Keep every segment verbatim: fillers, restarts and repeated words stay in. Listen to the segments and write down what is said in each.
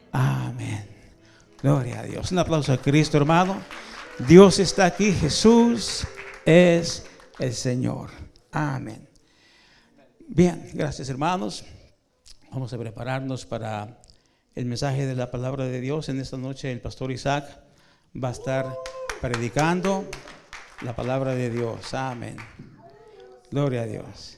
Amén. Gloria a Dios. Un aplauso a Cristo, hermano. Dios está aquí. Jesús es el Señor. Amén. Bien, gracias, hermanos. Vamos a prepararnos para el mensaje de la palabra de Dios. En esta noche el pastor Isaac va a estar predicando la palabra de Dios. Amén. Gloria a Dios.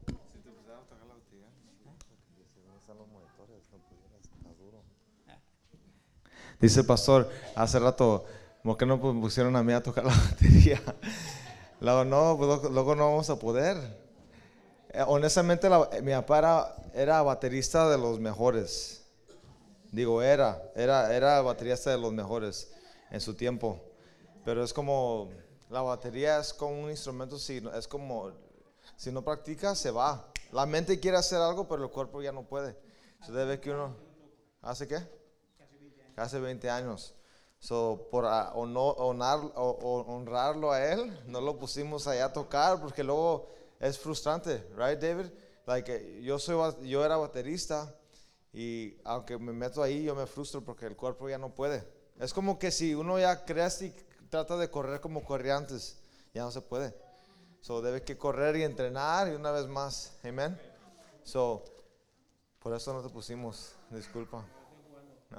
Dice el pastor hace rato, ¿por qué no pusieron a mí a tocar la batería? Luego no, pues, luego no vamos a poder. Eh, honestamente, la, mi papá era, era baterista de los mejores. Digo, era, era, era baterista de los mejores en su tiempo. Pero es como, la batería es como un instrumento, si, es como, si no practicas, se va. La mente quiere hacer algo, pero el cuerpo ya no puede. Se debe que uno, ¿hace qué? Hace veinte años. So, por uh, honor, honrar, honrarlo a él, no lo pusimos allá a tocar porque luego es frustrante, right, David? Like, yo, soy, yo era baterista y aunque me meto ahí, yo me frustro porque el cuerpo ya no puede. Es como que si uno ya crece y trata de correr como corría antes, ya no se puede. So, debe que correr y entrenar y una vez más, amen. So, por eso no te pusimos, disculpa. No.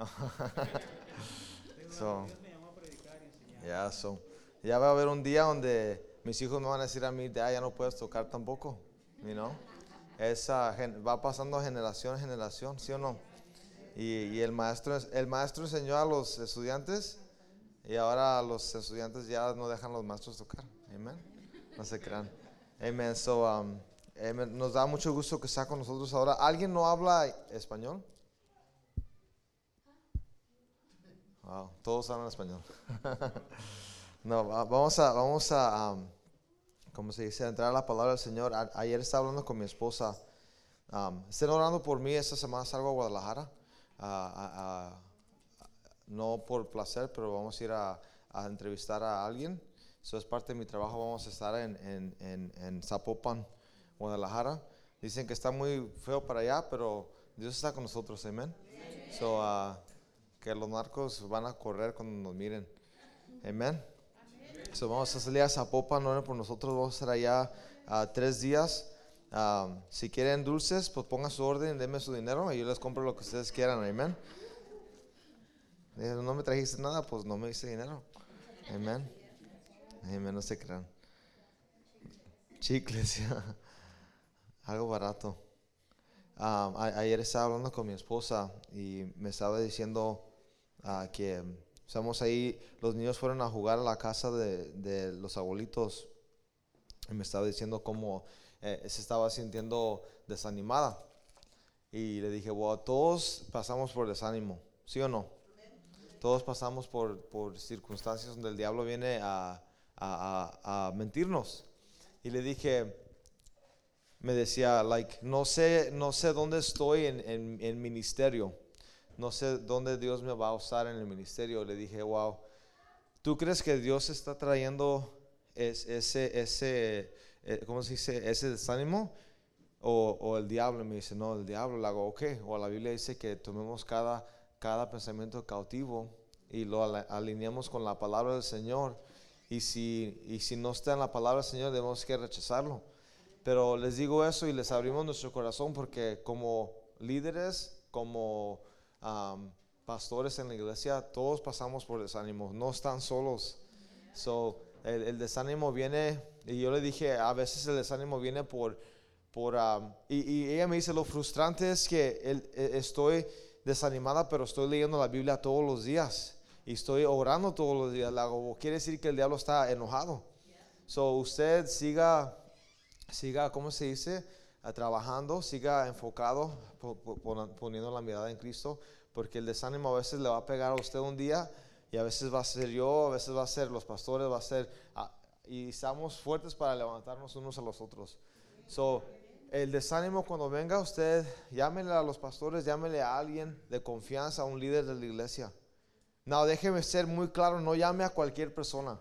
so, yeah, so, ya va a haber un día donde mis hijos me van a decir a mí, ya, ya no puedes tocar tampoco, you know? Esa, va pasando generación a generación, ¿sí o no? Y, y el maestro el maestro enseñó a los estudiantes y ahora los estudiantes ya no dejan a los maestros tocar, amen. No se crean, amen. So, um, amen. Nos da mucho gusto que está con nosotros ahora. ¿Alguien no habla español? Wow, todos hablan español. No, vamos a, vamos a, um, ¿cómo se dice? Entrar a la palabra del Señor. A, ayer estaba hablando con mi esposa. Um, estén orando por mí. Esta semana salgo a Guadalajara. Uh, a, a, no por placer, pero vamos a ir a, a entrevistar a alguien. Eso es parte de mi trabajo. Vamos a estar en, en, en, en Zapopan, Guadalajara. Dicen que está muy feo para allá, pero Dios está con nosotros. Amén. So, uh, que los narcos van a correr cuando nos miren. Amén. So, vamos a salir a Zapopan, no por nosotros, vamos a estar allá uh, tres días. Um, si quieren dulces, pues pongan su orden, denme su dinero y yo les compro lo que ustedes quieran. Amén. No me trajiste nada, pues no me diste dinero. Amén. Amén, no se crean. Chicles, algo barato. Um, a, ayer estaba hablando con mi esposa y me estaba diciendo uh, que estamos ahí, los niños fueron a jugar a la casa de, de los abuelitos y me estaba diciendo cómo eh, se estaba sintiendo desanimada y le dije, bueno, todos pasamos por desánimo, ¿sí o no? Todos pasamos por, por circunstancias donde el diablo viene a, a, a, a mentirnos. Y le dije, me decía, like, no sé, no sé dónde estoy en, en, en ministerio. No sé dónde Dios me va a usar en el ministerio. Le dije, wow, ¿tú crees que Dios está trayendo es, ese, ese, eh, ¿cómo se dice? Ese desánimo? O, o el diablo. Me dice, no, el diablo. Le hago, ok. O la Biblia dice que tomemos cada, cada pensamiento cautivo y lo alineamos con la palabra del Señor. Y si, y si no está en la palabra del Señor, debemos que rechazarlo. Pero les digo eso y les abrimos nuestro corazón porque como líderes, como um, pastores en la iglesia, todos pasamos por desánimo, no están solos. So, el, el desánimo viene, y yo le dije, a veces el desánimo viene por, por um, y, y ella me dice, lo frustrante es que el, estoy desanimada, pero estoy leyendo la Biblia todos los días y estoy orando todos los días. Le hago, quiere decir que el diablo está enojado. So, usted siga Siga, ¿cómo se dice? Uh, trabajando, siga enfocado, po, po, poniendo la mirada en Cristo, porque el desánimo a veces le va a pegar a usted un día y a veces va a ser yo, a veces va a ser los pastores, va a ser, uh, y estamos fuertes para levantarnos unos a los otros. So, el desánimo cuando venga usted, llámele a los pastores, llámele a alguien de confianza, a un líder de la iglesia. No, déjeme ser muy claro, no llame a cualquier persona.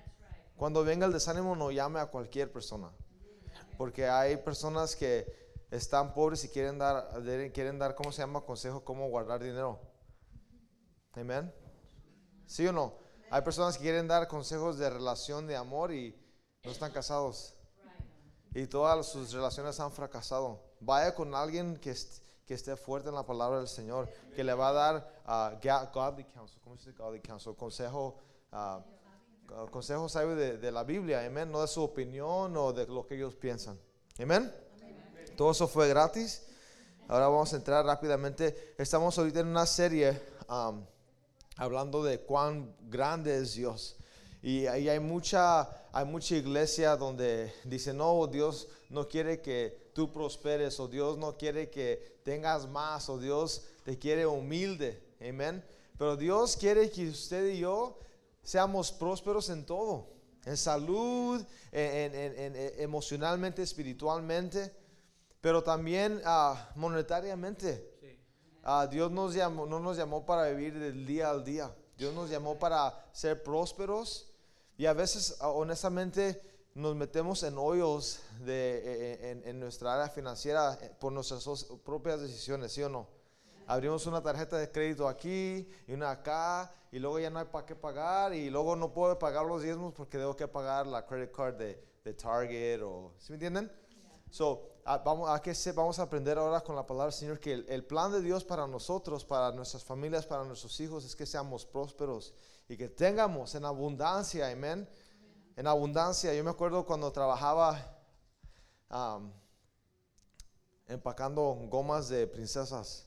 Cuando venga el desánimo, no llame a cualquier persona, porque hay personas que están pobres y quieren dar, quieren dar, ¿cómo se llama? Consejo, cómo guardar dinero. Amén. ¿Sí o no? Hay personas que quieren dar consejos de relación de amor y no están casados. Y todas sus relaciones han fracasado. Vaya con alguien que, est que esté fuerte en la palabra del Señor, que le va a dar uh, godly counsel. ¿Cómo se dice godly counsel? Consejo, uh, consejo sabio de, de la Biblia. Amén. No de su opinión o de lo que ellos piensan. Amén. Todo eso fue gratis. Ahora vamos a entrar rápidamente. Estamos ahorita en una serie um, hablando de cuán grande es Dios. Y ahí hay mucha, hay mucha iglesia donde dice, no, Dios no quiere que tú prosperes, o Dios no quiere que tengas más, o Dios te quiere humilde. Amén. Pero Dios quiere que usted y yo seamos prósperos en todo. En salud, en, en, en, en emocionalmente, espiritualmente. Pero también uh, monetariamente. Sí. Uh, Dios nos llamó, no nos llamó para vivir del día al día. Dios nos llamó para ser prósperos. Y a veces, uh, honestamente, nos metemos en hoyos de, en, en nuestra área financiera por nuestras propias decisiones, ¿sí o no? Abrimos una tarjeta de crédito aquí y una acá, y luego ya no hay para qué pagar, y luego no puedo pagar los diezmos porque tengo que pagar la credit card de, de Target, o, ¿sí me entienden? So, uh, vamos, a que se, vamos a aprender ahora con la palabra del Señor que el, el plan de Dios para nosotros, para nuestras familias, para nuestros hijos, es que seamos prósperos y que tengamos en abundancia, amén. En abundancia. Yo me acuerdo cuando trabajaba um, empacando gomas de princesas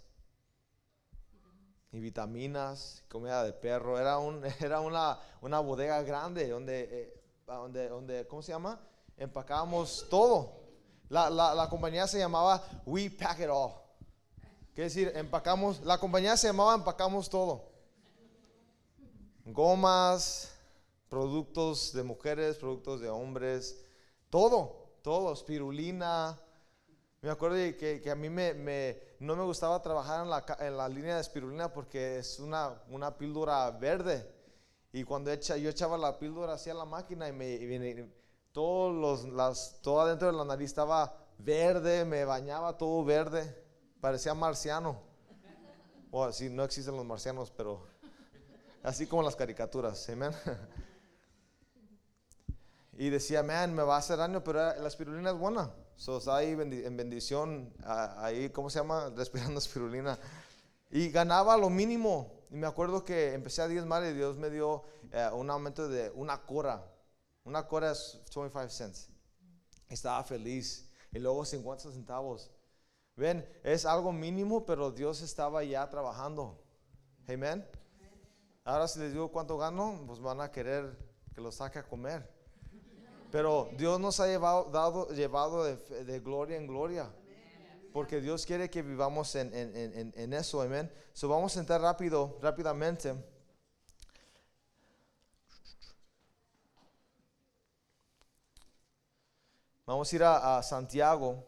y vitaminas, comida de perro. Era, un, era una, una bodega grande donde, eh, donde, donde, ¿cómo se llama? Empacábamos todo. La, la, la compañía se llamaba We Pack It All. Quiere decir, empacamos, la compañía se llamaba Empacamos Todo. Gomas, productos de mujeres, productos de hombres, todo, todo, espirulina. Me acuerdo que, que a mí me, me, no me gustaba trabajar en la, en la línea de espirulina porque es una, una píldora verde. Y cuando echa, yo echaba la píldora hacia la máquina y me... Y me Todos los, las, todo adentro de la nariz estaba verde, me bañaba todo verde, parecía marciano. O bueno, sí, no existen los marcianos, pero así como las caricaturas, amén. Y decía, man, me va a hacer daño, pero la espirulina es buena. So, está ahí en bendición, ahí, ¿cómo se llama? Respirando espirulina. Y ganaba lo mínimo. Y me acuerdo que empecé a diezmar y Dios me dio eh, un aumento de una cora. Una cora es veinticinco cents. Estaba feliz. Y luego cincuenta centavos. Ven, es algo mínimo, pero Dios estaba ya trabajando. Amén. Ahora si les digo cuánto gano, pues van a querer que lo saque a comer. Pero Dios nos ha llevado, dado, llevado de, de gloria en gloria. Porque Dios quiere que vivamos en, en, en, en eso. Amén. So vamos a entrar rápido, rápidamente. Vamos a ir a, a Santiago.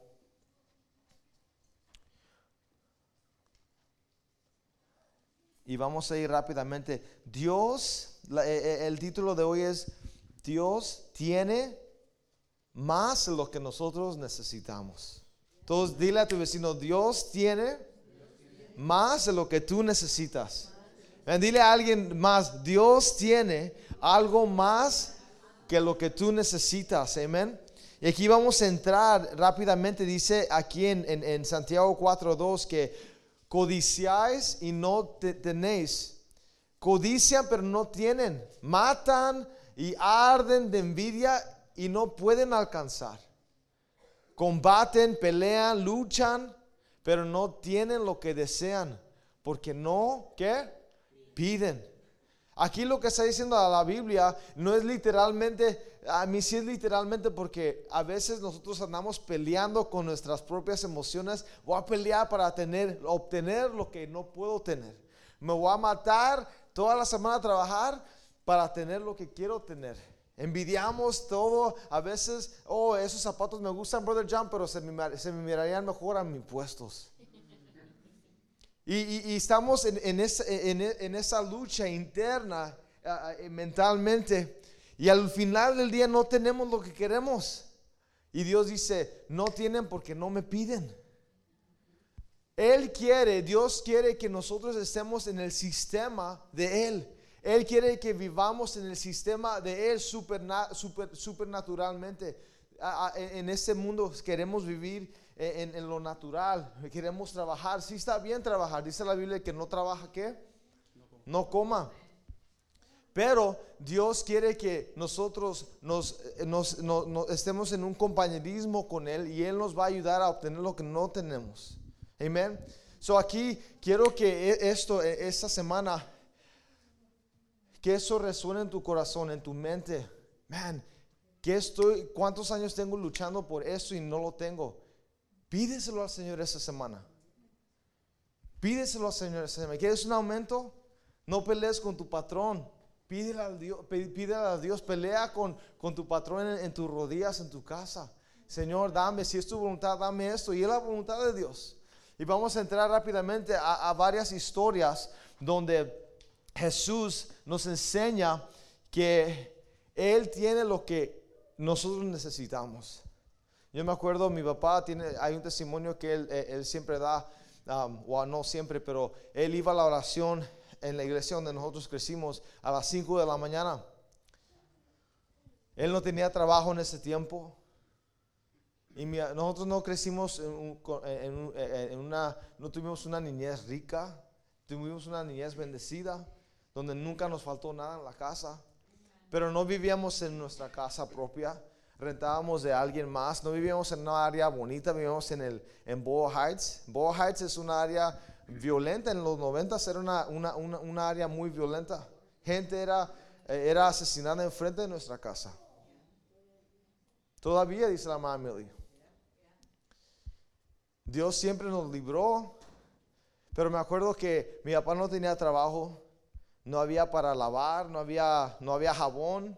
Y vamos a ir rápidamente. Dios, la, el, el título de hoy es Dios tiene más de lo que nosotros necesitamos. Entonces dile a tu vecino, Dios tiene más de lo que tú necesitas. Dile a alguien más, Dios tiene algo más que lo que tú necesitas. Amén. Y aquí vamos a entrar rápidamente. Dice aquí en, en, en Santiago cuatro dos que codiciáis y no te, tenéis. Codician pero no tienen. Matan y arden de envidia y no pueden alcanzar. Combaten, pelean, luchan, pero no tienen lo que desean. Porque no, ¿qué? Piden. Aquí lo que está diciendo la Biblia no es literalmente, a mí sí es literalmente, porque a veces nosotros andamos peleando con nuestras propias emociones. Voy a pelear para tener, obtener lo que no puedo tener. Me voy a matar toda la semana a trabajar para tener lo que quiero tener. Envidiamos todo. A veces, oh, esos zapatos me gustan, Brother John, pero se me, se me mirarían mejor a mis puestos. Y, y, y estamos en, en, esa, en, en esa lucha interna uh, mentalmente. Y al final del día no tenemos lo que queremos. Y Dios dice, no tienen porque no me piden. Él quiere, Dios quiere que nosotros estemos en el sistema de Él. Él quiere que vivamos en el sistema de Él superna, super, supernaturalmente. En este mundo queremos vivir en, en lo natural, queremos trabajar. Sí está bien trabajar, dice la Biblia que no trabaja, ¿qué? No coma. Pero Dios quiere que nosotros nos, nos, nos, nos estemos en un compañerismo con Él y Él nos va a ayudar a obtener lo que no tenemos. Amén. So aquí quiero que esto, esta semana, que eso resuene en tu corazón, en tu mente. Man, ¿qué estoy, ¿cuántos años tengo luchando por esto y no lo tengo? Pídeselo al Señor esta semana. Pídeselo al Señor esta semana. ¿Quieres un aumento? No pelees con tu patrón. Pídele a Dios, pídele a Dios, pelea con, con tu patrón en, en tus rodillas, en tu casa. Señor, dame, si es tu voluntad, dame esto. Y es la voluntad de Dios. Y vamos a entrar rápidamente a, a varias historias donde Jesús nos enseña que Él tiene lo que nosotros necesitamos. Yo me acuerdo, mi papá tiene, hay un testimonio que él, él siempre da, um, o no siempre, pero él iba a la oración en la iglesia donde nosotros crecimos a las cinco de la mañana. Él no tenía trabajo en ese tiempo. Y mi, nosotros no crecimos en, en, en una, no tuvimos una niñez rica, tuvimos una niñez bendecida, donde nunca nos faltó nada en la casa, pero no vivíamos en nuestra casa propia, rentábamos de alguien más, no vivíamos en una área bonita, vivíamos en, el, en Boyle Heights. Boyle Heights es una área violenta, en los noventas era una, una, una, una área muy violenta, gente era, era asesinada enfrente de nuestra casa, todavía, dice la mamá Millie. Dios siempre nos libró, pero me acuerdo que mi papá no tenía trabajo, no había para lavar, no había, no había jabón.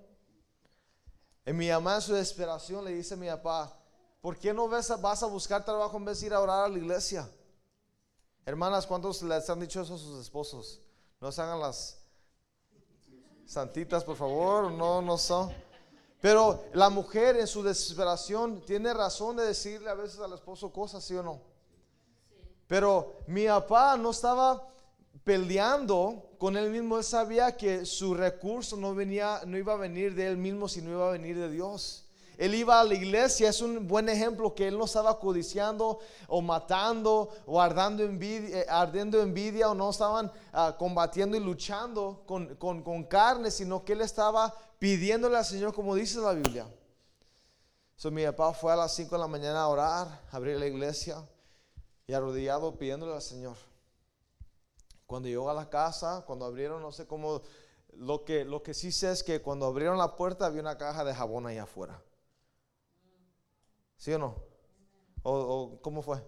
Y mi mamá en su desesperación le dice a mi papá, ¿por qué no ves, vas a buscar trabajo en vez de ir a orar a la iglesia? Hermanas, ¿cuántos les han dicho eso a sus esposos? No se hagan las santitas, por favor, no, no son. Pero la mujer en su desesperación tiene razón de decirle a veces al esposo cosas, ¿sí o no? Pero mi papá no estaba peleando con él mismo. Él sabía que su recurso no venía, no iba a venir de él mismo, sino iba a venir de Dios. Él iba a la iglesia, es un buen ejemplo que él no estaba codiciando o matando o ardando envidia, ardiendo envidia, o no estaban uh, combatiendo y luchando con, con, con carne, sino que él estaba pidiéndole al Señor, como dice la Biblia. So, mi papá fue a las cinco de la mañana a orar, a abrir la iglesia y arrodillado pidiéndole al Señor. Cuando llegó a la casa, cuando abrieron, no sé cómo, lo que, lo que sí sé es que cuando abrieron la puerta había una caja de jabón ahí afuera. ¿Sí o no? ¿O, o cómo fue?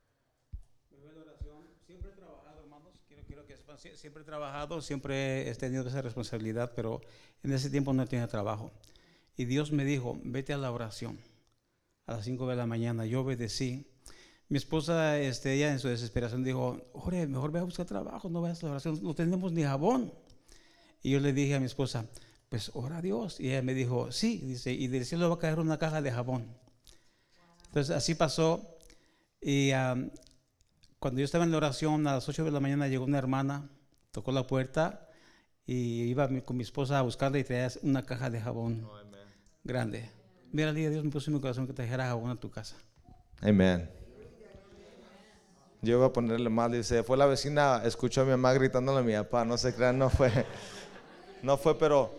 Siempre he trabajado, hermanos, quiero, quiero que sepan, siempre he trabajado, siempre he tenido esa responsabilidad, pero en ese tiempo no tenía trabajo. Y Dios me dijo, vete a la oración a las cinco de la mañana. Yo obedecí. Mi esposa, este, ella en su desesperación dijo, Jorge, mejor ve a buscar trabajo, no vayas a la oración, no tenemos ni jabón. Y yo le dije a mi esposa, pues ora a Dios. Y ella me dijo, sí, dice, y del cielo va a caer una caja de jabón. Entonces así pasó. Y um, cuando yo estaba en la oración a las ocho de la mañana llegó una hermana, tocó la puerta y iba con mi esposa a buscarla y traía una caja de jabón oh, grande. Mira, Dios me puso en mi corazón que trajera jabón a tu casa. Amén. Yo iba a ponerle mal, dice, fue la vecina, escuchó a mi mamá gritándole a mi papá, no se crean, no fue, no fue, pero,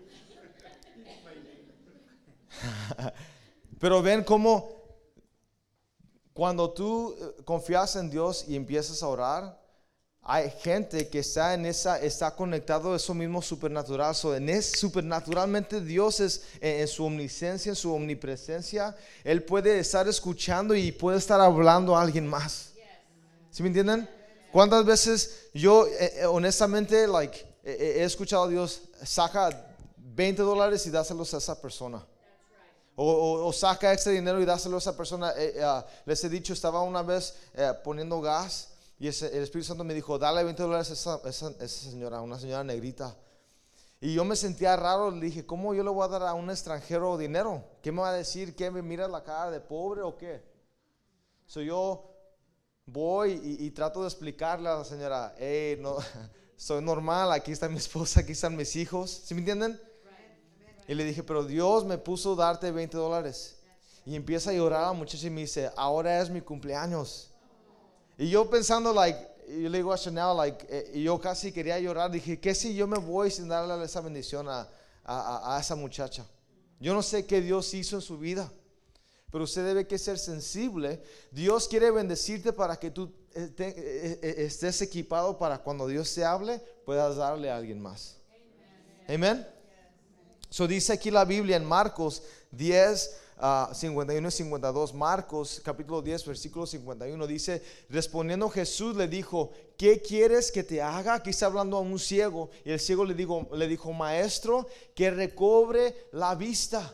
pero ven cómo cuando tú confías en Dios y empiezas a orar, hay gente que está en esa, está conectado a eso mismo supernatural. So, en es, supernaturalmente Dios es en, en su omnisciencia, en su omnipresencia, Él puede estar escuchando y puede estar hablando a alguien más. ¿Sí me entienden? ¿Cuántas veces yo eh, honestamente like, eh, he escuchado a Dios, saca veinte dólares y dáselos a esa persona? O, o, o saca extra dinero y dáselo a esa persona. Eh, uh, les he dicho, estaba una vez eh, poniendo gas y ese, el Espíritu Santo me dijo, dale veinte dólares a esa, esa, esa señora, una señora negrita. Y yo me sentía raro, le dije, ¿cómo yo le voy a dar a un extranjero dinero? ¿Qué me va a decir? ¿Qué me mira la cara de pobre o qué? So yo voy y, y trato de explicarle a la señora, hey, no, soy normal, aquí está mi esposa, aquí están mis hijos, ¿sí me entienden? Y le dije, pero Dios me puso a darte veinte dólares. Y empieza a llorar la muchacha y me dice, ahora es mi cumpleaños. Y yo pensando, like, yo le digo a Chanel, like, eh, y yo casi quería llorar. Dije, ¿qué si yo me voy sin darle esa bendición a, a, a esa muchacha? Yo no sé qué Dios hizo en su vida, pero usted debe que ser sensible. Dios quiere bendecirte para que tú te, estés equipado para cuando Dios te hable, puedas darle a alguien más. Amén. So dice aquí la Biblia en Marcos diez, uh, cincuenta y uno y cincuenta y dos. Marcos capítulo diez versículo cincuenta y uno dice, respondiendo Jesús le dijo, ¿qué quieres que te haga? Aquí está hablando a un ciego, y el ciego le dijo, le dijo, maestro, que recobre la vista.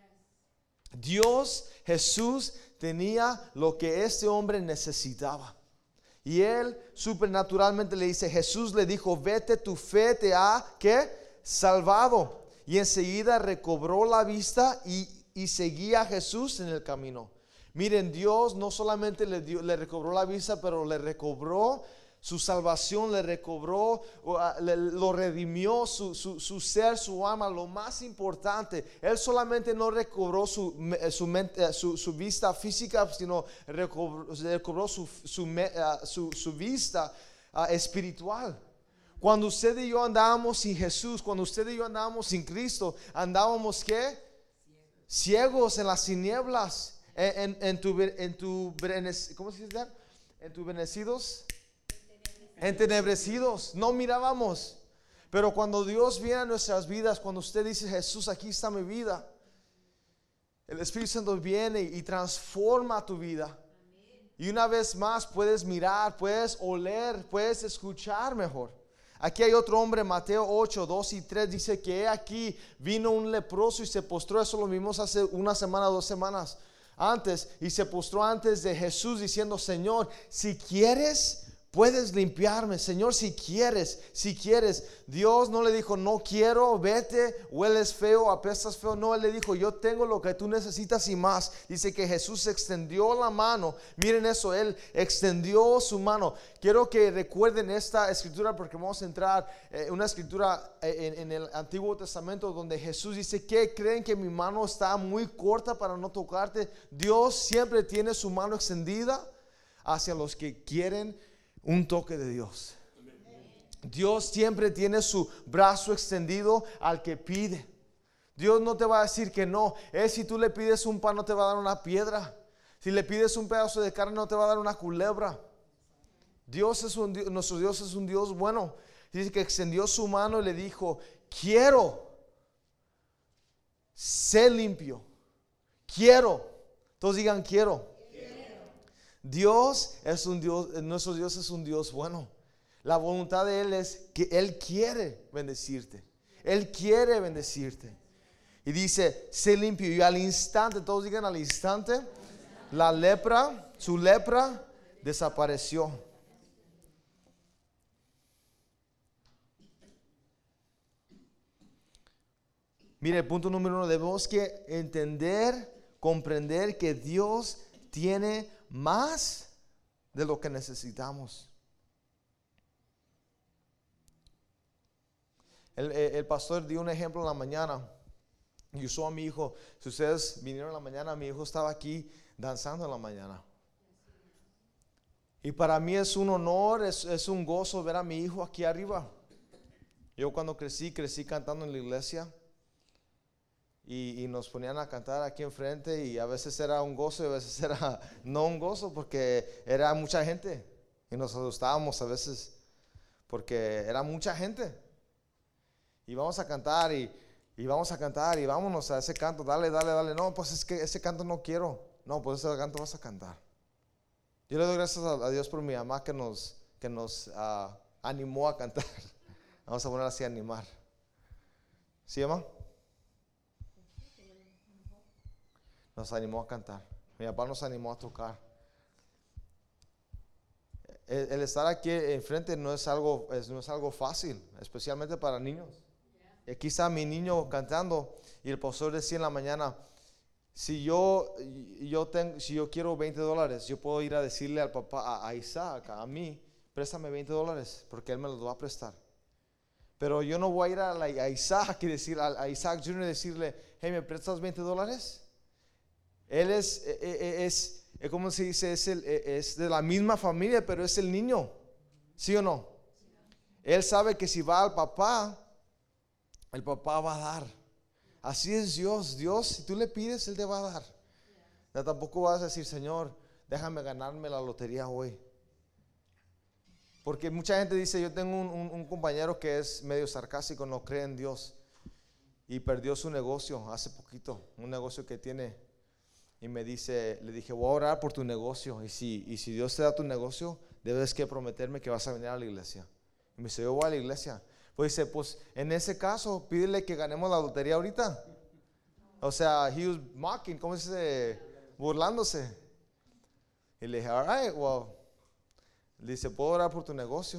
Dios, Jesús tenía lo que este hombre necesitaba. Y él supernaturalmente le dice, Jesús le dijo, vete, tu fe te ha, ¿qué? Salvado. Y enseguida recobró la vista y, y seguía a Jesús en el camino. Miren, Dios no solamente le, dio, le recobró la vista, pero le recobró su salvación, le recobró, le, lo redimió, su, su, su ser, su alma. Lo más importante, Él solamente no recobró su, su, mente, su, su vista física, sino recobró, recobró su, su, su, su vista uh, espiritual. Cuando usted y yo andábamos sin Jesús, cuando usted y yo andábamos sin Cristo, andábamos ¿qué? Ciegos en las tinieblas, en, en, en tu, en tu, ¿cómo se dice? Entenebrecidos, entenebrecidos, no mirábamos. Pero cuando Dios viene a nuestras vidas, cuando usted dice, Jesús, aquí está mi vida, el Espíritu Santo viene y transforma tu vida. Y una vez más puedes mirar, puedes oler, puedes escuchar mejor. Aquí hay otro hombre, Mateo ocho, dos y tres, dice que aquí vino un leproso y se postró. Eso lo vimos hace una semana, dos semanas antes. Y se postró antes de Jesús diciendo, Señor, si quieres, puedes limpiarme. Señor, si quieres, si quieres. Dios no le dijo, no quiero, vete, hueles feo, apestas feo. No, Él le dijo, yo tengo lo que tú necesitas y más. Dice que Jesús extendió la mano. Miren eso, Él extendió su mano. Quiero que recuerden esta escritura porque vamos a entrar en una escritura en, en el Antiguo Testamento donde Jesús dice, ¿qué creen que mi mano está muy corta para no tocarte? Dios siempre tiene su mano extendida hacia los que quieren un toque de Dios. Dios siempre tiene su brazo extendido al que pide. Dios no te va a decir que no. Es si tú le pides un pan, no te va a dar una piedra. Si le pides un pedazo de carne, no te va a dar una culebra. Dios es un Dios, nuestro Dios es un Dios bueno. Dice que extendió su mano y le dijo, quiero, sé limpio. Quiero. Todos digan quiero. Dios es un Dios, nuestro Dios es un Dios bueno. La voluntad de Él es que Él quiere bendecirte. Él quiere bendecirte. Y dice, sé limpio. Y al instante, todos digan al instante, la lepra, su lepra desapareció. Mire, el punto número uno, debemos que entender, comprender que Dios tiene más de lo que necesitamos. El, el pastor dio un ejemplo en la mañana y usó a mi hijo. Si ustedes vinieron en la mañana, mi hijo estaba aquí danzando en la mañana. Y para mí es un honor, es, es un gozo ver a mi hijo aquí arriba. Yo cuando crecí, crecí cantando en la iglesia. Y, y nos ponían a cantar aquí enfrente y a veces era un gozo y a veces era no un gozo porque era mucha gente y nos asustábamos a veces porque era mucha gente y vamos a cantar y, y vamos a cantar y vámonos a ese canto, dale, dale, dale, no, pues es que ese canto no quiero, no, pues ese canto vas a cantar. Yo le doy gracias a, a Dios por mi mamá que nos, que nos uh, animó a cantar. Vamos a poner así a animar. ¿Sí, mamá? Nos animó a cantar. Mi papá nos animó a tocar. El, el estar aquí enfrente no es algo, es, no es algo fácil, especialmente para niños. Y aquí está mi niño cantando y el pastor decía en la mañana, Si yo, yo tengo, si yo quiero veinte dólares, yo puedo ir a decirle al papá, a, a Isaac, a mí, préstame veinte dólares, porque él me los va a prestar. Pero yo no voy a ir a, la, a Isaac y decir, a, a Isaac junior y decirle, hey, ¿me prestas veinte dólares? Él es, es, es, ¿cómo se dice? Es, el, es de la misma familia, pero es el niño. ¿Sí o no? Él sabe que si va al papá, el papá va a dar. Así es Dios. Dios, si tú le pides, Él te va a dar. Ya tampoco vas a decir, Señor, déjame ganarme la lotería hoy. Porque mucha gente dice, yo tengo un, un, un compañero que es medio sarcástico, no cree en Dios. Y perdió su negocio hace poquito, un negocio que tiene. Y me dice, le dije, voy a orar por tu negocio. Y si, y si Dios te da tu negocio, debes que prometerme que vas a venir a la iglesia. Y me dice, yo voy a la iglesia. Pues dice, pues en ese caso, pídele que ganemos la lotería ahorita. O sea, he was mocking, ¿cómo se dice? Burlándose. Y le dije, all right, well. Le dice, ¿puedo orar por tu negocio?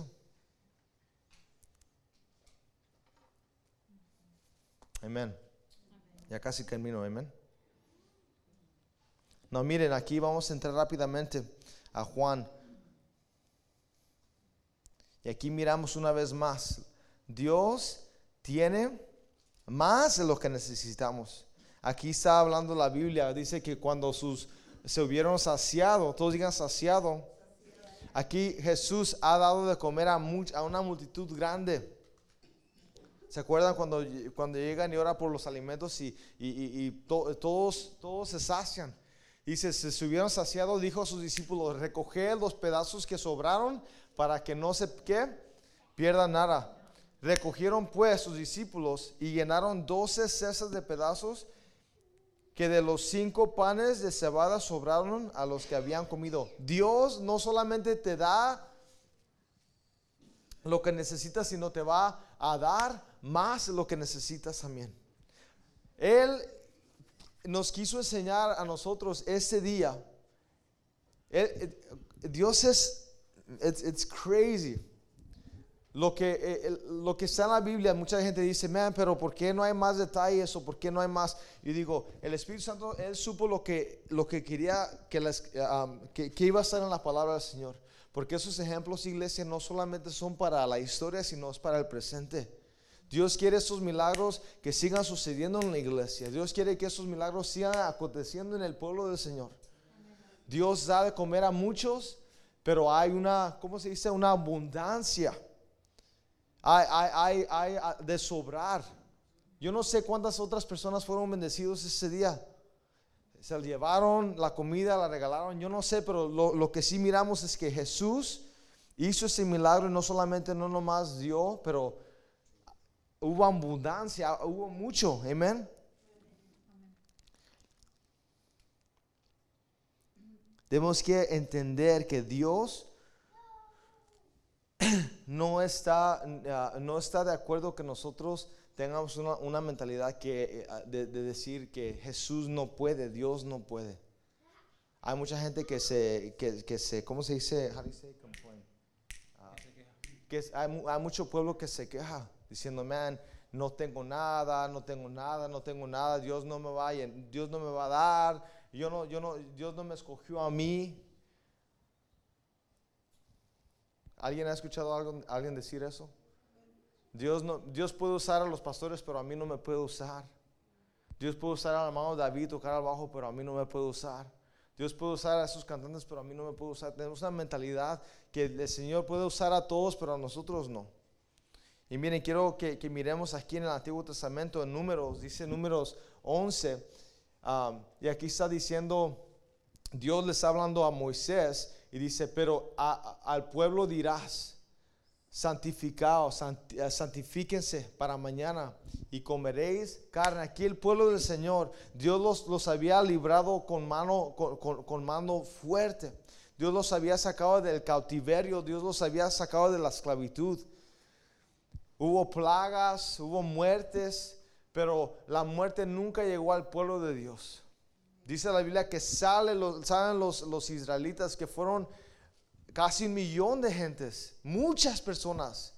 Amén. Ya casi termino, amén. No, miren, aquí vamos a entrar rápidamente a Juan. Y aquí miramos una vez más. Dios tiene más de lo que necesitamos. Aquí está hablando la Biblia. Dice que cuando sus, se hubieron saciado, todos digan saciado. Aquí Jesús ha dado de comer a, much, a una multitud grande. ¿Se acuerdan cuando, cuando llegan y oran por los alimentos y, y, y, y to, todos, todos se sacian? Dice, se, se hubieron saciado, dijo a sus discípulos, recoged los pedazos que sobraron para que no se ¿qué? pierda nada. Recogieron pues sus discípulos y llenaron doce cestas de pedazos que de los cinco panes de cebada sobraron a los que habían comido. Dios no solamente te da lo que necesitas, sino te va a dar más de lo que necesitas también. Él nos quiso enseñar a nosotros ese día. Él, Dios es, it's, it's crazy. Lo que, eh, lo que está en la Biblia, mucha gente dice, man, pero ¿por qué no hay más detalles o por qué no hay más? Yo digo, el Espíritu Santo, Él supo lo que, lo que quería que, les, um, que, que iba a estar en la palabra del Señor. Porque esos ejemplos, iglesia, no solamente son para la historia, sino es para el presente. Dios quiere esos milagros que sigan sucediendo en la iglesia. Dios quiere que esos milagros sigan aconteciendo en el pueblo del Señor. Dios da de comer a muchos, pero hay una, ¿cómo se dice? Una abundancia. Hay, hay, hay, hay de sobrar. Yo no sé cuántas otras personas fueron bendecidos ese día. Se llevaron la comida, la regalaron. Yo no sé, pero lo, lo que sí miramos es que Jesús hizo ese milagro y no solamente no nomás dio, pero hubo abundancia, hubo mucho. Amén. Tenemos que entender que Dios no está, uh, no está de acuerdo que nosotros tengamos una, una mentalidad que, uh, de, de decir que Jesús no puede, Dios no puede. Hay mucha gente que se, que, que se ¿cómo se dice? How do you say complain? Uh, que es, hay, hay mucho pueblo que se queja diciendo, man, no tengo nada, no tengo nada, no tengo nada, Dios no me va a, Dios no me va a dar, yo no, yo no, Dios no me escogió a mí. ¿Alguien ha escuchado a alguien, alguien decir eso? Dios, no, Dios puede usar a los pastores, pero a mí no me puede usar. Dios puede usar al hermano David tocar al bajo, pero a mí no me puede usar. Dios puede usar a esos cantantes, pero a mí no me puede usar. Tenemos una mentalidad que el Señor puede usar a todos, pero a nosotros no. Y miren, quiero que, que miremos aquí en el Antiguo Testamento, en Números, dice Números once, um, y aquí está diciendo, Dios le está hablando a Moisés, y dice, pero a, a, al pueblo dirás, santificaos, sant, santifíquense para mañana y comeréis carne. Aquí el pueblo del Señor, Dios los, los había librado con mano, con, con, con mano fuerte. Dios los había sacado del cautiverio, Dios los había sacado de la esclavitud. Hubo plagas, hubo muertes, pero la muerte nunca llegó al pueblo de Dios. Dice la Biblia que sale los, salen los, los israelitas, que fueron casi un millón de gentes, muchas personas.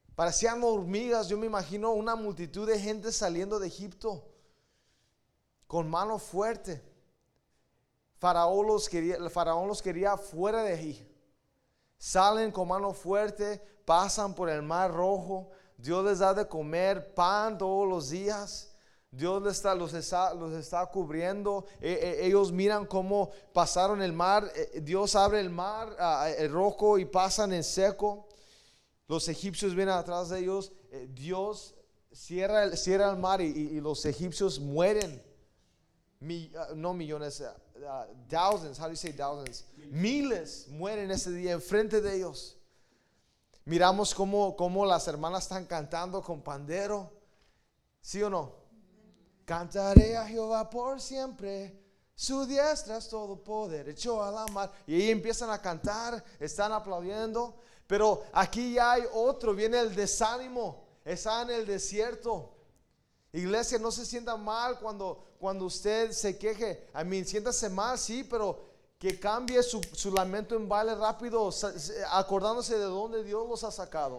Parecían hormigas. Yo me imagino una multitud de gente saliendo de Egipto. con mano fuerte. Faraón los quería, el faraón los quería fuera de allí. Salen con mano fuerte, pasan por el mar rojo. Dios les da de comer pan todos los días. Dios les está, los, está, los está cubriendo. E, e, ellos miran cómo pasaron el mar. E, Dios abre el mar, uh, el rojo, y pasan en seco. Los egipcios vienen atrás de ellos. Eh, Dios cierra el, cierra el mar y, y, y los egipcios mueren. Mi, uh, no millones, uh, uh, thousands, how do you say thousands? Miles mueren ese día enfrente de ellos. Miramos cómo, cómo las hermanas están cantando con pandero. ¿Sí o no? Cantaré a Jehová por siempre, su diestra es todo poder, echó a la mar. Y ahí empiezan a cantar, están aplaudiendo. Pero aquí ya hay otro, viene el desánimo. Está en el desierto. Iglesia, no se sienta mal cuando, cuando usted se queje. I mean, siéntase mal, sí, pero que cambie su, su lamento en baile rápido, acordándose de dónde Dios los ha sacado.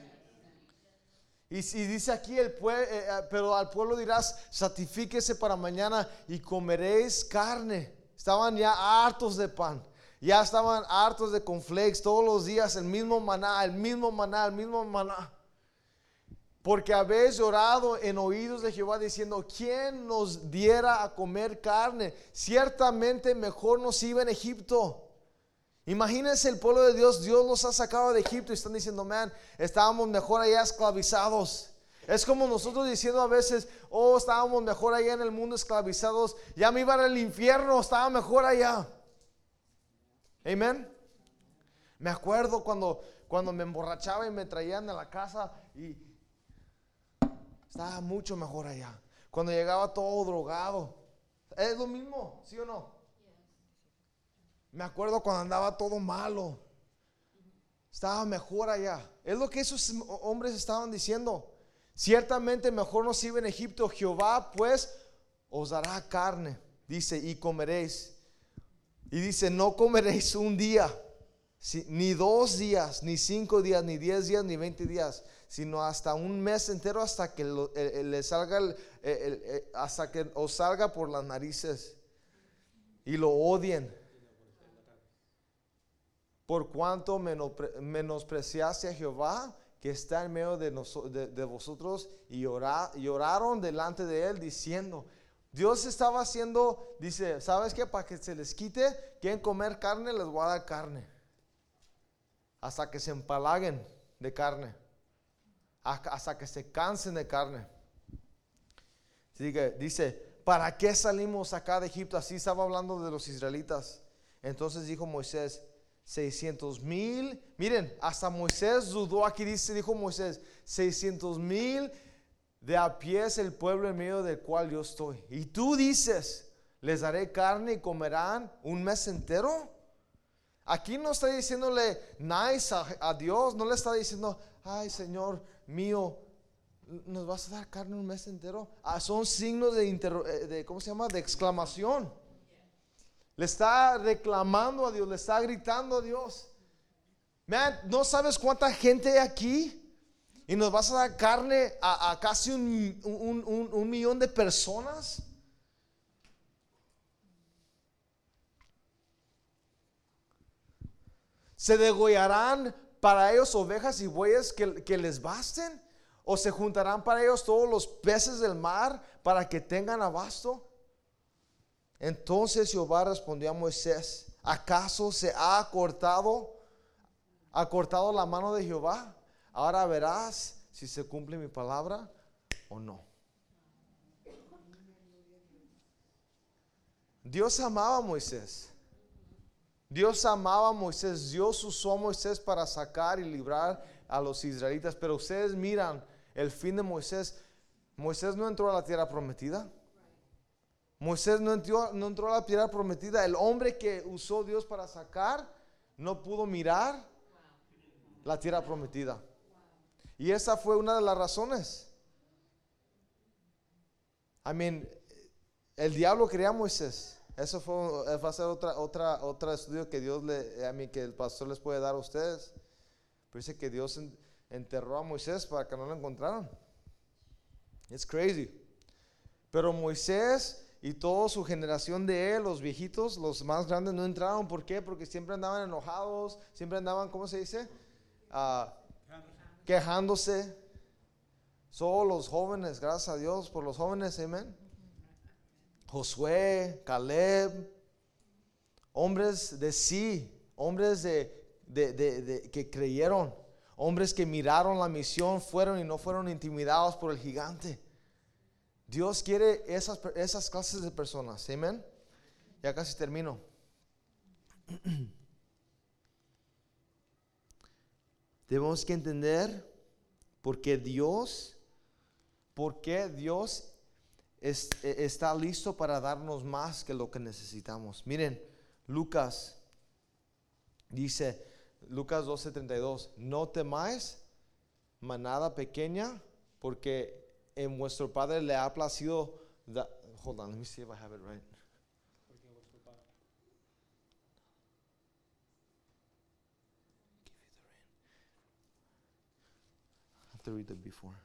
Y, y dice aquí el pueblo, eh, pero al pueblo dirás: santifíquese para mañana y comeréis carne. Estaban ya hartos de pan, ya estaban hartos de cornflakes todos los días, el mismo maná, el mismo maná, el mismo maná. Porque habéis orado en oídos de Jehová diciendo: ¿quién nos diera a comer carne? Ciertamente mejor nos iba en Egipto. Imagínense el pueblo de Dios, Dios los ha sacado de Egipto y están diciendo: man, estábamos mejor allá esclavizados. Es como nosotros diciendo a veces: oh, estábamos mejor allá en el mundo esclavizados, ya me iban al infierno, estaba mejor allá. Amén. Me acuerdo cuando, cuando me emborrachaba y me traían a la casa y estaba mucho mejor allá. Cuando llegaba todo drogado, es lo mismo, ¿sí o no? Me acuerdo cuando andaba todo malo, estaba mejor allá. Es lo que esos hombres estaban diciendo. Ciertamente mejor nos iba en Egipto. Jehová pues os dará carne, dice, y comeréis. Y dice: no comeréis un día, ni dos días, ni cinco días, ni diez días, ni veinte días, sino hasta un mes entero, hasta que lo, el, el, le salga el, el, el, hasta que os salga por las narices y lo odien. Por cuanto menospreciaste a Jehová, que está en medio de, noso, de, de vosotros, y ora, lloraron delante de él diciendo. Dios estaba haciendo, dice: ¿sabes qué? Para que se les quite, quieren comer carne, les voy a dar carne, hasta que se empalaguen de carne, hasta que se cansen de carne. Dice: ¿para qué salimos acá de Egipto? Así estaba hablando de los israelitas. Entonces dijo Moisés: seiscientos mil, miren, hasta Moisés dudó. Aquí dice, dijo Moisés: seiscientos mil de a pie es el pueblo en medio del cual yo estoy. Y tú dices: les daré carne y comerán un mes entero. Aquí no está diciéndole nice a, a Dios, no le está diciendo: ay, Señor mío, ¿nos vas a dar carne un mes entero? Ah, son signos de, interro, de ¿cómo se llama? De exclamación. Le está reclamando a Dios, le está gritando a Dios. Man, ¿no sabes cuánta gente hay aquí? Y nos vas a dar carne a, a casi un, un, un, un millón de personas. ¿Se degollarán para ellos ovejas y bueyes que, que les basten? ¿O se juntarán para ellos todos los peces del mar para que tengan abasto? Entonces Jehová respondió a Moisés: ¿acaso se ha acortado, acortado la mano de Jehová? Ahora verás si se cumple mi palabra o no. Dios amaba a Moisés. Dios amaba a Moisés. Dios usó a Moisés para sacar y librar a los israelitas. Pero ustedes miran el fin de Moisés. Moisés no entró a la tierra prometida. Moisés no entró, no entró a la tierra prometida. El hombre que usó Dios para sacar no pudo mirar la tierra prometida. Y esa fue una de las razones. I mean, el diablo quería a Moisés. Eso fue, va a ser otra, otra, otro estudio que Dios le, a mí, que el pastor les puede dar a ustedes. Pero dice que Dios enterró a Moisés para que no lo encontraran. It's crazy. Pero Moisés y toda su generación de él, los viejitos, los más grandes no entraron. ¿Por qué? Porque siempre andaban enojados, siempre andaban, ¿cómo se dice? Uh, quejándose. Solo los jóvenes, gracias a Dios por los jóvenes, amén. Josué, Caleb, hombres de sí, hombres de, de, de, de, que creyeron, hombres que miraron la misión, fueron y no fueron intimidados por el gigante. Dios quiere esas, esas clases de personas, amén. Ya casi termino. Debemos que entender por qué Dios, por qué Dios es, está listo para darnos más que lo que necesitamos. Miren, Lucas dice, Lucas doce treinta y dos, no temáis manada pequeña, porque en vuestro Padre le ha placido da, hold on, let me see if I have it right. I have to read it before.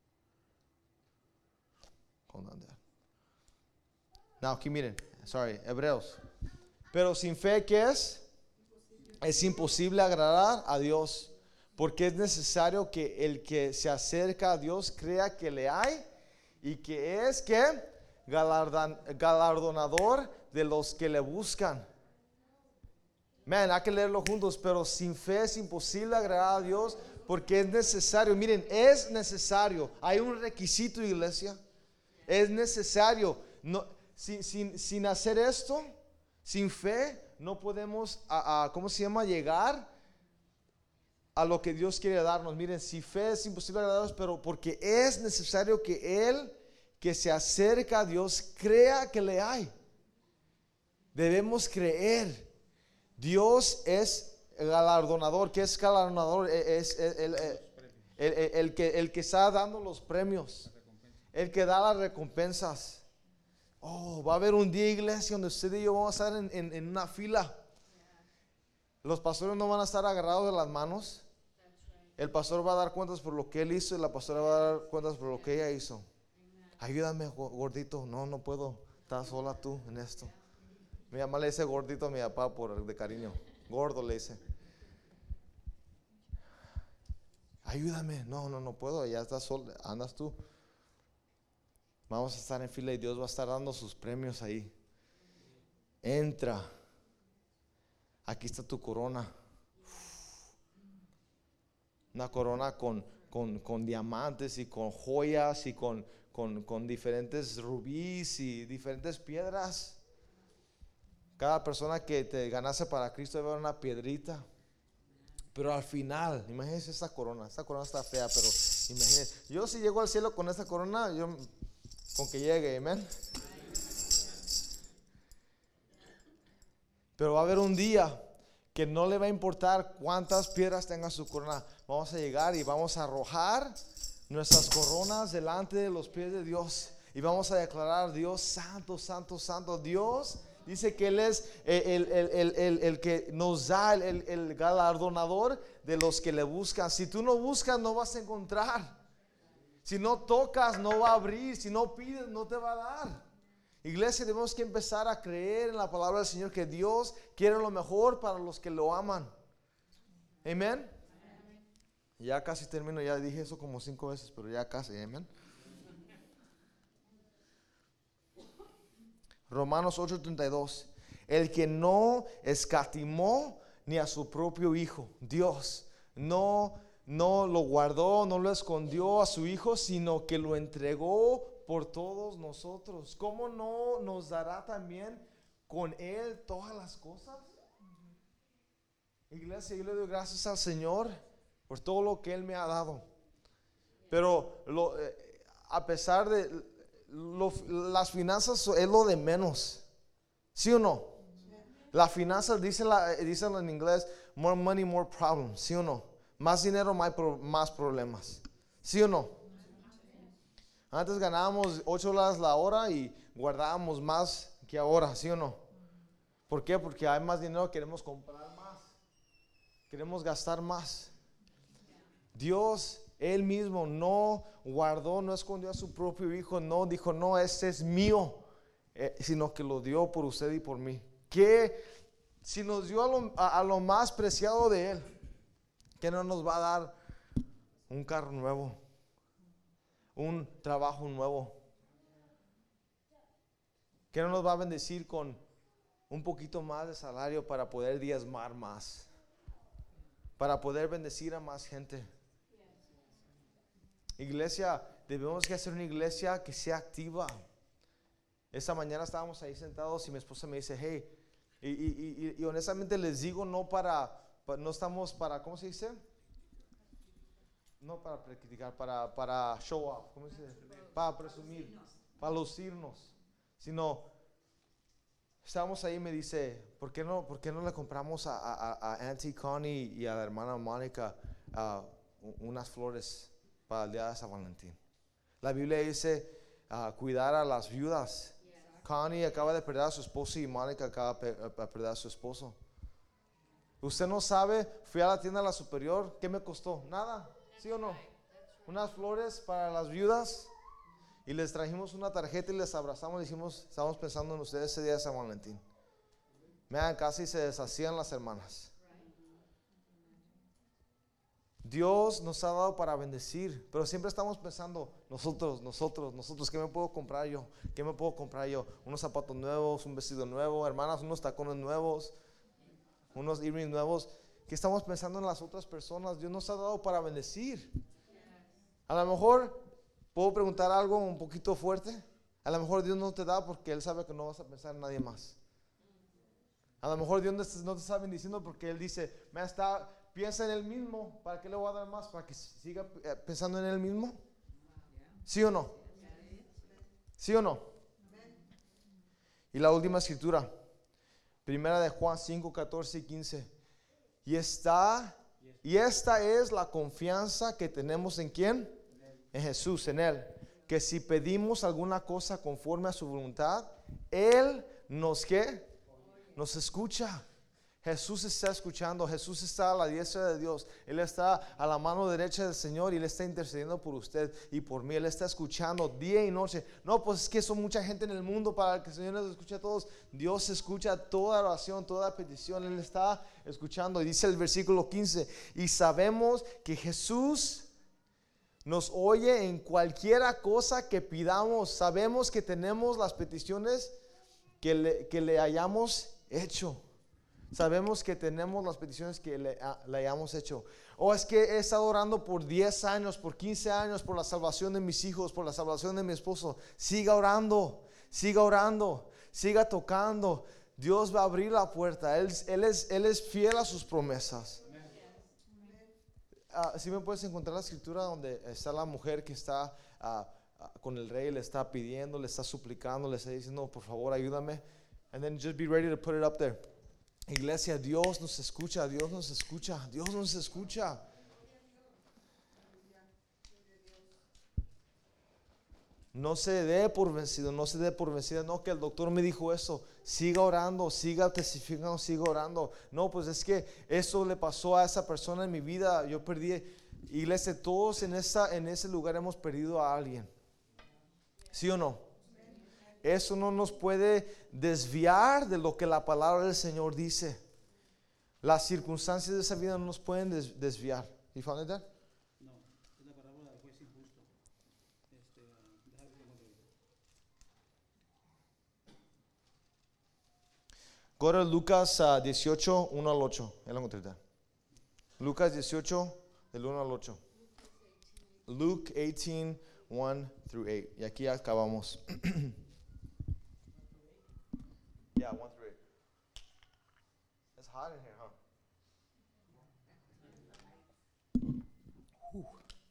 Hold on there. Now, aquí miren, sorry, Hebreos. Pero sin fe, ¿qué es? Es imposible agradar a Dios, porque es necesario que el que se acerca a Dios crea que le hay y que es que galardon, galardonador de los que le buscan. Man, hay que leerlo juntos. Pero sin fe es imposible agradar a Dios, porque es necesario. Miren, es necesario. Hay un requisito, iglesia. Es necesario. No, sin, sin, sin hacer esto, sin fe, no podemos, a, a, ¿cómo se llama? Llegar a lo que Dios quiere darnos. Miren, si fe es imposible agradar a Dios, pero porque es necesario que Él, que se acerca a Dios, crea que le hay. Debemos creer. Dios es galardonador. ¿Qué es galardonador? Es el, el, el, el, el, el que, el que está dando los premios, el que da las recompensas. Oh, va a haber un día, iglesia, donde usted y yo vamos a estar en, en, en una fila. Los pastores no van a estar agarrados de las manos. El pastor va a dar cuentas por lo que él hizo y la pastora va a dar cuentas por lo que ella hizo. Ayúdame, gordito. No, no puedo. Estás sola tú en esto. Mi mamá le dice gordito a mi papá por de cariño. Gordo le dice. Ayúdame. No, no, no puedo. Ya estás sola. Andas tú. Vamos a estar en fila y Dios va a estar dando sus premios ahí. Entra. Aquí está tu corona. Una corona con, con, con diamantes y con joyas y con, con, con diferentes rubíes y diferentes piedras. Cada persona que te ganase para Cristo debe haber una piedrita. Pero al final, imagínense esta corona. Esta corona está fea, pero imagínense. Yo si llego al cielo con esta corona, yo con que llegue, amén. Pero va a haber un día que no le va a importar cuántas piedras tenga su corona. Vamos a llegar y vamos a arrojar nuestras coronas delante de los pies de Dios. Y vamos a declarar: Dios santo, santo, santo. Dios dice que Él es el, el, el, el, el que nos da, el, el galardonador de los que le buscan. Si tú no buscas, no vas a encontrar. Si no tocas, no va a abrir. Si no pides, no te va a dar. Iglesia, tenemos que empezar a creer en la palabra del Señor, que Dios quiere lo mejor para los que lo aman. Amén. Ya casi termino, ya dije eso como cinco veces, pero ya casi, amén. Romanos ocho treinta y dos. El que no escatimó ni a su propio hijo, Dios no, no lo guardó, no lo escondió a su hijo, sino que lo entregó por todos nosotros. ¿Cómo no nos dará también con Él todas las cosas? Iglesia, yo le doy gracias al Señor por todo lo que Él me ha dado. Pero lo, eh, a pesar de lo, las finanzas es lo de menos. ¿Sí o no? Las finanzas, dice, la, dice en inglés, more money, more problems. ¿Sí o no? Más dinero, más, más problemas. ¿Sí o no? Antes ganábamos ocho dólares la hora y guardábamos más que ahora, ¿sí o no? ¿Por qué? Porque hay más dinero, queremos comprar más, queremos gastar más. Dios, Él mismo no guardó, no escondió a su propio hijo, no dijo: no, este es mío, eh, sino que lo dio por usted y por mí. Que si nos dio a lo, a, a lo más preciado de Él, que no nos va a dar un carro nuevo, un trabajo nuevo, que no nos va a bendecir con un poquito más de salario para poder diezmar más, para poder bendecir a más gente. Iglesia, debemos que hacer una iglesia que sea activa. Esta mañana estábamos ahí sentados y mi esposa me dice, hey, y, y, y, y honestamente les digo, no para, para, no estamos para, ¿cómo se dice? No para criticar, para, para show off, ¿cómo se dice? Para presumir, para lucirnos, sino estábamos ahí y me dice, ¿por qué no, por qué no le compramos a, a, a Auntie Connie y a la hermana Mónica uh, unas flores para el día de San Valentín? La Biblia dice uh, cuidar a las viudas. Connie acaba de perder a su esposo y Mónica acaba de perder a su esposo. Usted no sabe, fui a la tienda de la Superior, ¿qué me costó? Nada, ¿sí o no? Unas flores para las viudas y les trajimos una tarjeta y les abrazamos y dijimos, estamos pensando en ustedes ese día de San Valentín. Vean, casi se deshacían las hermanas. Dios nos ha dado para bendecir, pero siempre estamos pensando, nosotros, nosotros, nosotros, ¿qué me puedo comprar yo? ¿Qué me puedo comprar yo? Unos zapatos nuevos, un vestido nuevo, hermanas, unos tacones nuevos, unos earrings nuevos. ¿Qué estamos pensando en las otras personas? Dios nos ha dado para bendecir. A lo mejor puedo preguntar algo un poquito fuerte. A lo mejor Dios no te da porque Él sabe que no vas a pensar en nadie más. A lo mejor Dios no te está bendiciendo porque Él dice, me está... Piensa en Él mismo. ¿Para qué le voy a dar más? ¿Para que siga pensando en Él mismo? ¿Sí o no? ¿Sí o no? Y la última escritura, primera de Juan cinco, catorce y quince. Y está, y esta es la confianza que tenemos en ¿quién? En Jesús, en Él. Que si pedimos alguna cosa conforme a su voluntad, Él nos ¿qué? Nos escucha. Jesús está escuchando, Jesús está a la diestra de Dios, Él está a la mano derecha del Señor y Él está intercediendo por usted y por mí. Él está escuchando día y noche. No, pues es que son mucha gente en el mundo para que el Señor nos escuche a todos. Dios escucha toda oración, toda petición, Él está escuchando. Y dice el versículo quince, y sabemos que Jesús nos oye en cualquiera cosa que pidamos. Sabemos que tenemos las peticiones que le, que le hayamos hecho. Sabemos que tenemos las peticiones que le, a, le hayamos hecho. O oh, es que he estado orando por diez años, por quince años, por la salvación de mis hijos, por la salvación de mi esposo. Siga orando, siga orando, siga tocando. Dios va a abrir la puerta. Él, él, es, él es fiel a sus promesas. Uh, si me puedes encontrar la escritura donde está la mujer que está uh, uh, con el rey, le está pidiendo, le está suplicando, le está diciendo, por favor, ayúdame. And then just be ready to put it up there. Iglesia, Dios nos escucha, Dios nos escucha, Dios nos escucha. No se dé por vencido, no se dé por vencida. No, que el doctor me dijo eso. Siga orando, siga testificando, siga orando. No, pues es que eso le pasó a esa persona en mi vida. Yo perdí. Iglesia, todos en, esa, en ese lugar hemos perdido a alguien. ¿Sí o no? Eso no nos puede desviar de lo que la palabra del Señor dice. Las circunstancias de esa vida no nos pueden des- desviar. ¿Y found that? No, es la parábola del juez injusto. Este, uh, déjame que lo lea. Go to Lucas uh, dieciocho, uno al ocho. Ya lo encontré. Lucas dieciocho, del uno al ocho. Luke eighteen, one through eight. Y aquí acabamos. Yeah, one through eight. It's hot in here, huh? Whew.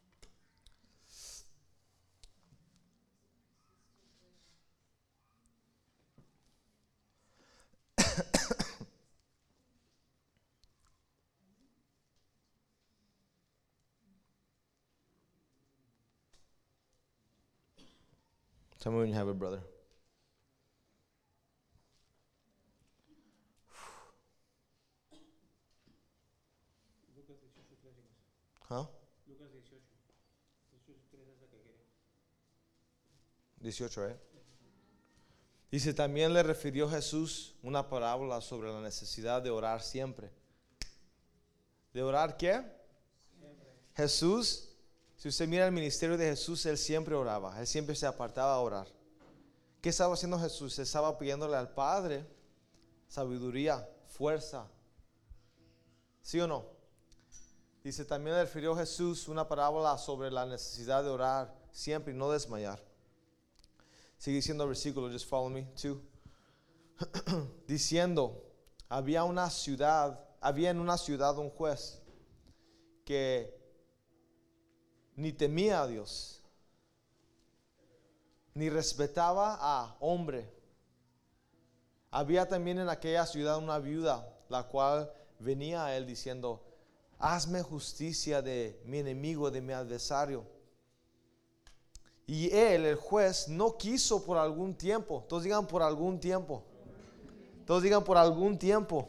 Tell me when you have it, brother. Lucas dieciocho, tres, chicos. Huh? Lucas dieciocho. dieciocho, tres es la que quería. dieciocho, right? Dice, también le refirió Jesús una parábola sobre la necesidad de orar siempre. ¿De orar qué? Siempre. Jesús, si usted mira el ministerio de Jesús, Él siempre oraba. Él siempre se apartaba a orar. ¿Qué estaba haciendo Jesús? Estaba pidiéndole al Padre sabiduría, fuerza. ¿Sí o no? Dice, también le refirió Jesús una parábola sobre la necesidad de orar siempre y no desmayar. Sigue diciendo el versículo, just follow me, two. Diciendo, había una ciudad, había en una ciudad un juez que ni temía a Dios, ni respetaba a hombre. Había también en aquella ciudad una viuda, la cual venía a él diciendo, hazme justicia de mi enemigo, de mi adversario. Y él, el juez, no quiso por algún tiempo. Todos digan por algún tiempo. Todos digan por algún tiempo.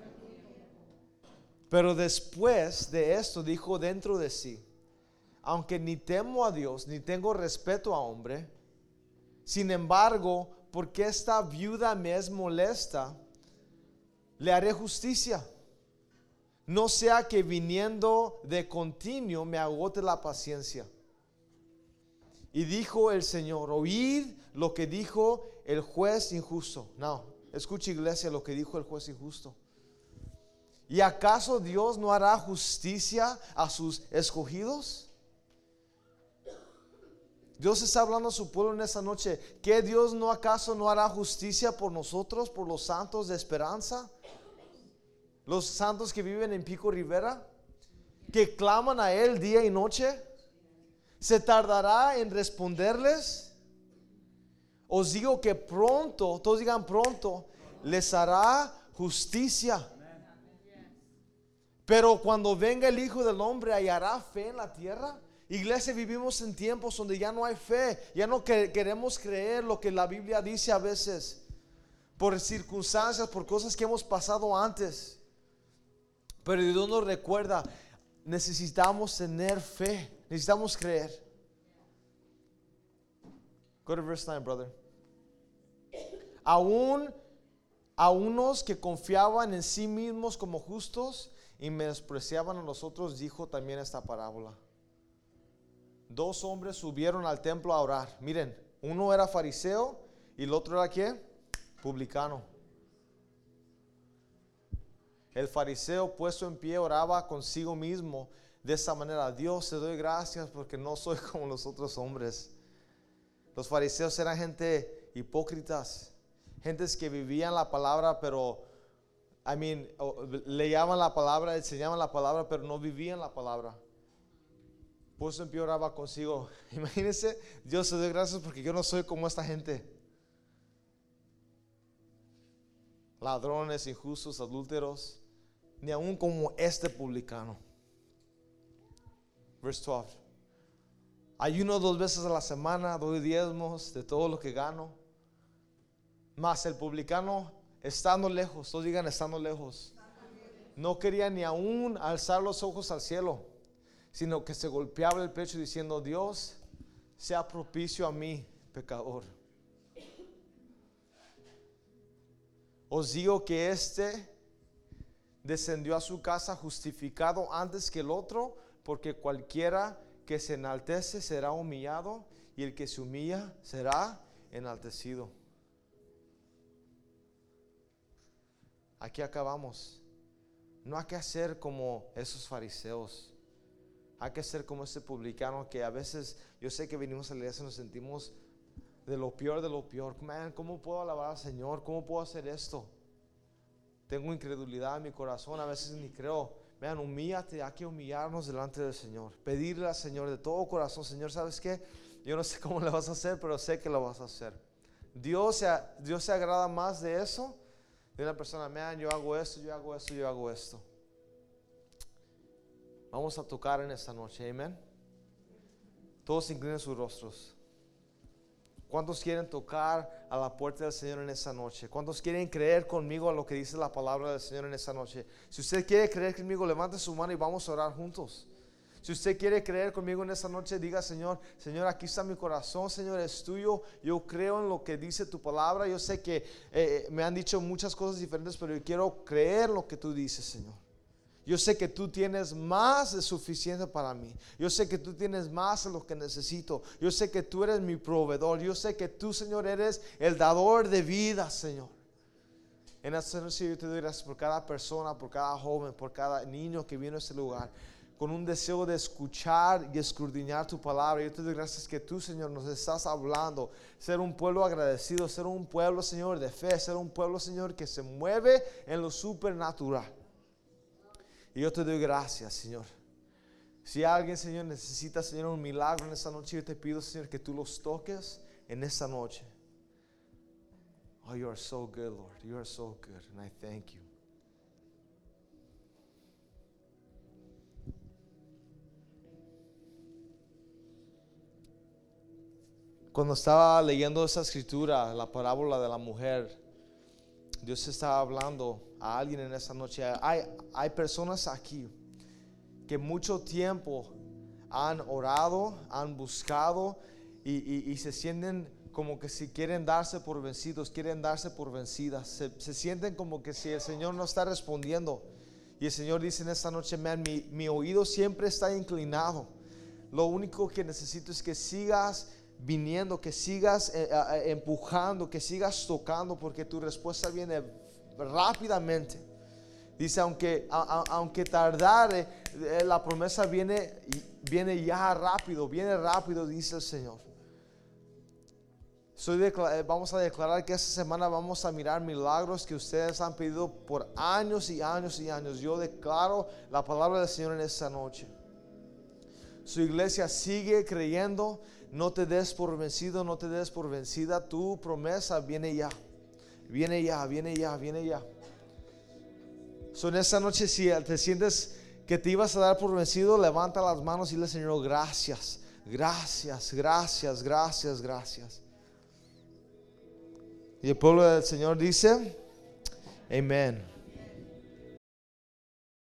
Pero después de esto dijo dentro de sí, aunque ni temo a Dios, ni tengo respeto a hombre, sin embargo, porque esta viuda me es molesta, le haré justicia. No sea que viniendo de continuo me agote la paciencia. Y dijo el Señor, oíd lo que dijo el juez injusto. No, escucha iglesia lo que dijo el juez injusto. ¿Y acaso Dios no hará justicia a sus escogidos? Dios está hablando a su pueblo en esta noche. ¿Que Dios no acaso no hará justicia por nosotros, por los santos de esperanza? Los santos que viven en Pico Rivera, que claman a Él día y noche. ¿Se tardará en responderles? Os digo que pronto, todos digan pronto, les hará justicia. Pero cuando venga el Hijo del Hombre, ¿hallará fe en la tierra? Iglesia, vivimos en tiempos donde ya no hay fe. Ya no que- queremos creer lo que la Biblia dice a veces, por circunstancias, por cosas que hemos pasado antes. Pero Dios nos recuerda, necesitamos tener fe. Necesitamos creer. Go to verse nine, brother. Aún a unos que confiaban en sí mismos como justos y menospreciaban a los otros, dijo también esta parábola. Dos hombres subieron al templo a orar. Miren, uno era fariseo y el otro era ¿qué? Publicano. El fariseo puesto en pie oraba consigo mismo de esta manera: Dios, te doy gracias porque no soy como los otros hombres. Los fariseos eran gente hipócritas, gentes que vivían la palabra, pero I mean, leían la palabra, enseñaban la palabra, pero no vivían la palabra. Puesto en pie oraba consigo. Imagínense, Dios, te doy gracias porque yo no soy como esta gente. Ladrones, injustos, adúlteros, ni aún como este publicano. Verse twelve. Ayuno dos veces a la semana, doy diezmos de todo lo que gano. Mas el publicano, estando lejos, todos digan estando lejos, no quería ni aún alzar los ojos al cielo, sino que se golpeaba el pecho diciendo: Dios, sea propicio a mí, pecador. Os digo que este descendió a su casa justificado antes que el otro, porque cualquiera que se enaltece será humillado, y el que se humilla será enaltecido. Aquí acabamos. No hay que hacer como esos fariseos. Hay que ser como este publicano que a veces, yo sé que venimos a la iglesia y nos sentimos de lo peor de lo peor. Man, ¿cómo puedo alabar al Señor? ¿Cómo puedo hacer esto? Tengo incredulidad en mi corazón, a veces ni creo. Vean, humíllate, hay que humillarnos delante del Señor. Pedirle al Señor de todo corazón: Señor, ¿sabes qué? Yo no sé cómo lo vas a hacer, pero sé que lo vas a hacer. Dios se, Dios se agrada más de eso, de una persona: man, yo hago esto, yo hago esto, yo hago esto. Vamos a tocar en esta noche, amén. Todos inclinen sus rostros. ¿Cuántos quieren tocar a la puerta del Señor en esta noche? ¿Cuántos quieren creer conmigo a lo que dice la palabra del Señor en esta noche? Si usted quiere creer conmigo, levante su mano y vamos a orar juntos. Si usted quiere creer conmigo en esta noche, diga: Señor, Señor, aquí está mi corazón, Señor, es tuyo. Yo creo en lo que dice tu palabra. Yo sé que eh, me han dicho muchas cosas diferentes, pero yo quiero creer lo que tú dices, Señor. Yo sé que tú tienes más de suficiente para mí. Yo sé que tú tienes más de lo que necesito. Yo sé que tú eres mi proveedor. Yo sé que tú, Señor, eres el dador de vida, Señor. En esta noche yo te doy gracias por cada persona, por cada joven, por cada niño que vino a este lugar con un deseo de escuchar y escudriñar tu palabra. Yo te doy gracias que tú, Señor, nos estás hablando. Ser un pueblo agradecido, ser un pueblo, Señor, de fe, ser un pueblo, Señor, que se mueve en lo supernatural. Y yo te doy gracias, Señor. Si alguien, Señor, necesita, Señor, un milagro en esta noche, yo te pido, Señor, que tú los toques en esta noche. Oh, you are so good, Lord. You are so good, and I thank you. Cuando estaba leyendo esa escritura, la parábola de la mujer, Dios estaba hablando a alguien en esta noche. Hay, hay personas aquí que mucho tiempo han orado, han buscado y, y, y se sienten como que si quieren darse por vencidos, quieren darse por vencidas. Se, se sienten como que si el Señor no está respondiendo. Y el Señor dice en esta noche: man, mi, mi oído siempre está inclinado. Lo único que necesito es que sigas viniendo, que sigas eh, eh, empujando, que sigas tocando, porque tu respuesta viene rápidamente. Dice: aunque, a, a, aunque tardare, eh, la promesa viene, viene ya rápido, viene rápido, dice el Señor. Soy declar- vamos a declarar que esta semana vamos a mirar milagros que ustedes han pedido por años y años y años. Yo declaro la palabra del Señor en esta noche. Su iglesia sigue creyendo. No te des por vencido, no te des por vencida. Tu promesa viene ya, viene ya, viene ya, viene ya. So, en esta noche, si te sientes que te ibas a dar por vencido, levanta las manos y dile: Señor, gracias, gracias, gracias, gracias, gracias. Y el pueblo del Señor dice: amén.